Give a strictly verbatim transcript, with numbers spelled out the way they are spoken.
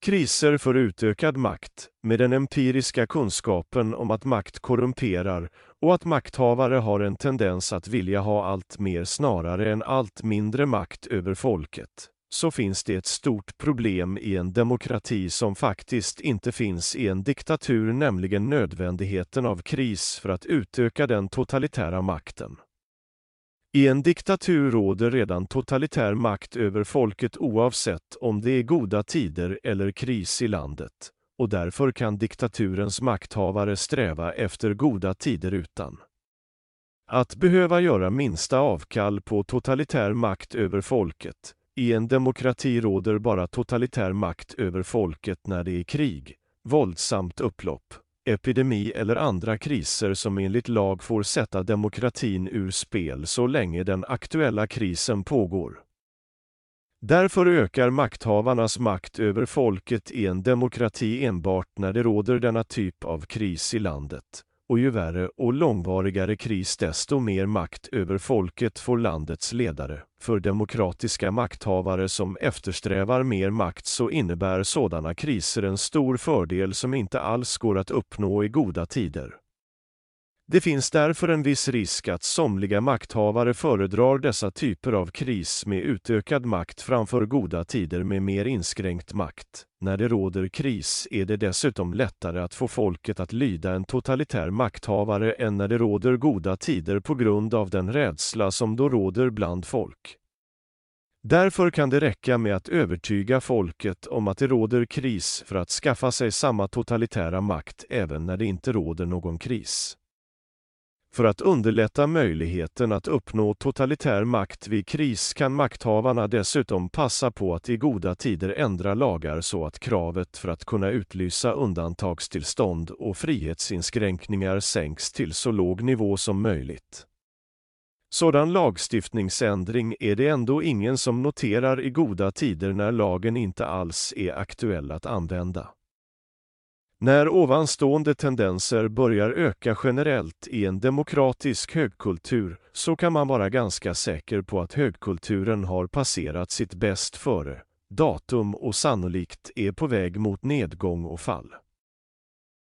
Kriser för utökad makt, med den empiriska kunskapen om att makt korrumperar och att makthavare har en tendens att vilja ha allt mer snarare än allt mindre makt över folket, så finns det ett stort problem i en demokrati som faktiskt inte finns i en diktatur, nämligen nödvändigheten av kris för att utöka den totalitära makten. I en diktatur råder redan totalitär makt över folket oavsett om det är goda tider eller kris i landet, och därför kan diktaturens makthavare sträva efter goda tider utan att behöva göra minsta avkall på totalitär makt över folket. I en demokrati råder bara totalitär makt över folket när det är krig, våldsamt upplopp, epidemi eller andra kriser som enligt lag får sätta demokratin ur spel så länge den aktuella krisen pågår. Därför ökar makthavarnas makt över folket i en demokrati enbart när det råder denna typ av kris i landet, och ju värre och långvarigare kris desto mer makt över folket får landets ledare. För demokratiska makthavare som eftersträvar mer makt så innebär sådana kriser en stor fördel som inte alls går att uppnå i goda tider. Det finns därför en viss risk att somliga makthavare föredrar dessa typer av kris med utökad makt framför goda tider med mer inskränkt makt. När det råder kris är det dessutom lättare att få folket att lyda en totalitär makthavare än när det råder goda tider på grund av den rädsla som då råder bland folk. Därför kan det räcka med att övertyga folket om att det råder kris för att skaffa sig samma totalitära makt även när det inte råder någon kris. För att underlätta möjligheten att uppnå totalitär makt vid kris kan makthavarna dessutom passa på att i goda tider ändra lagar så att kravet för att kunna utlysa undantagstillstånd och frihetsinskränkningar sänks till så låg nivå som möjligt. Sådan lagstiftningsändring är det ändå ingen som noterar i goda tider när lagen inte alls är aktuell att använda. När ovanstående tendenser börjar öka generellt i en demokratisk högkultur så kan man vara ganska säker på att högkulturen har passerat sitt bäst före datum och sannolikt är på väg mot nedgång och fall.